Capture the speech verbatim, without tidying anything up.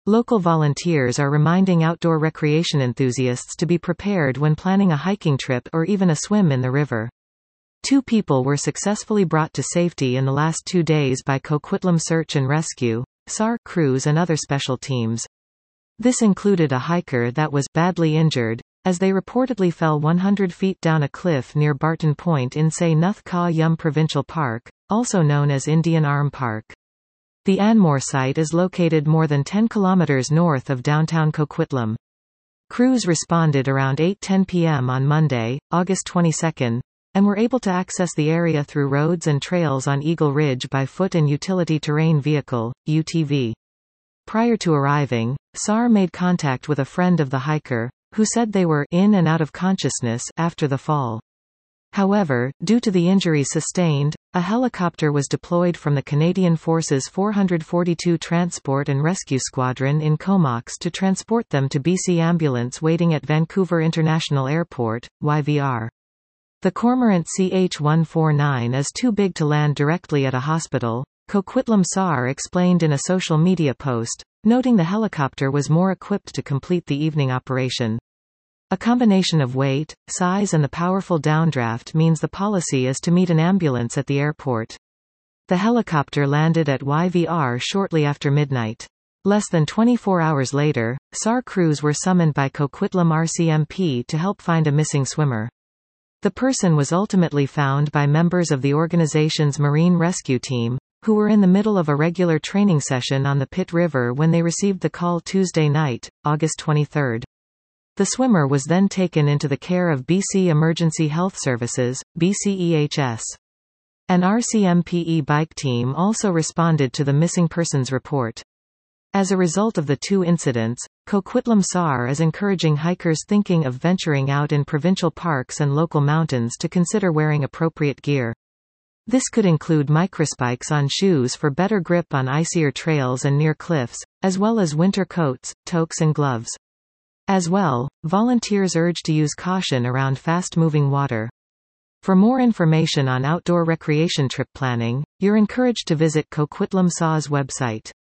Local volunteers are reminding outdoor recreation enthusiasts to be prepared when planning a hiking trip or even a swim in the river. Two people were successfully brought to safety in the last two days by Coquitlam Search and Rescue, S A R, crews and other special teams. This included a hiker that was badly injured, as they reportedly fell one hundred feet down a cliff near Barton Point in Say Nuth Ka Yum Provincial Park, also known as Indian Arm Park. The Anmore site is located more than ten kilometers north of downtown Coquitlam. Crews responded around eight ten p m on Monday, August twenty-second, and were able to access the area through roads and trails on Eagle Ridge by foot and utility terrain vehicle, U T V. Prior to arriving, S A R made contact with a friend of the hiker, who said they were in and out of consciousness after the fall. However, due to the injuries sustained, a helicopter was deployed from the Canadian Forces four forty-two Transport and Rescue Squadron in Comox to transport them to B C Ambulance waiting at Vancouver International Airport, Y V R. The Cormorant C H one forty-nine is too big to land directly at a hospital, Coquitlam S A R explained in a social media post, noting the helicopter was more equipped to complete the evening operation. A combination of weight, size and the powerful downdraft means the policy is to meet an ambulance at the airport. The helicopter landed at Y V R shortly after midnight. Less than twenty-four hours later, S A R crews were summoned by Coquitlam R C M P to help find a missing swimmer. The person was ultimately found by members of the organization's marine rescue team, who were in the middle of a regular training session on the Pitt River when they received the call Tuesday night, August twenty-third. The swimmer was then taken into the care of B C Emergency Health Services, B C E H S. An R C M P E bike team also responded to the missing persons report. As a result of the two incidents, Coquitlam S A R is encouraging hikers thinking of venturing out in provincial parks and local mountains to consider wearing appropriate gear. This could include microspikes on shoes for better grip on icier trails and near cliffs, as well as winter coats, toques and gloves. As well, volunteers urge to use caution around fast-moving water. For more information on outdoor recreation trip planning, you're encouraged to visit Coquitlam S A R's website.